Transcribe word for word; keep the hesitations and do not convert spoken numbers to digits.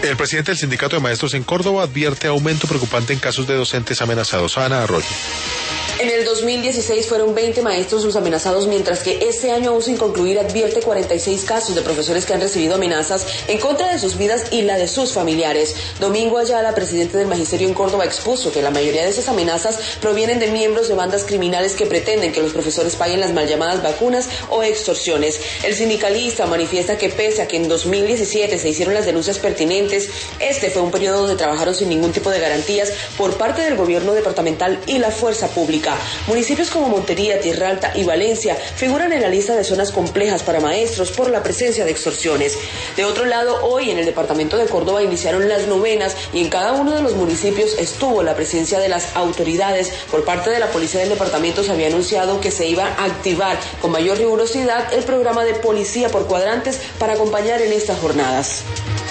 El presidente del Sindicato de Maestros en Córdoba advierte aumento preocupante en casos de docentes amenazados. Ana Arroyo. En el dos mil dieciséis fueron veinte maestros los amenazados, mientras que este año, aún sin concluir, advierte cuarenta y seis casos de profesores que han recibido amenazas en contra de sus vidas y la de sus familiares. Domingo Ayala, presidente del Magisterio en Córdoba, expuso que la mayoría de esas amenazas provienen de miembros de bandas criminales que pretenden que los profesores paguen las mal llamadas vacunas o extorsiones. El sindicalista manifiesta que pese a que en dos mil diecisiete se hicieron las denuncias pertinentes, este fue un periodo donde trabajaron sin ningún tipo de garantías por parte del gobierno departamental y la fuerza pública. Municipios como Montería, Tierra Alta y Valencia figuran en la lista de zonas complejas para maestros por la presencia de extorsiones. De otro lado, hoy en el departamento de Córdoba iniciaron las novenas y en cada uno de los municipios estuvo la presencia de las autoridades. Por parte de la policía del departamento se había anunciado que se iba a activar con mayor rigurosidad el programa de policía por cuadrantes para acompañar en estas jornadas.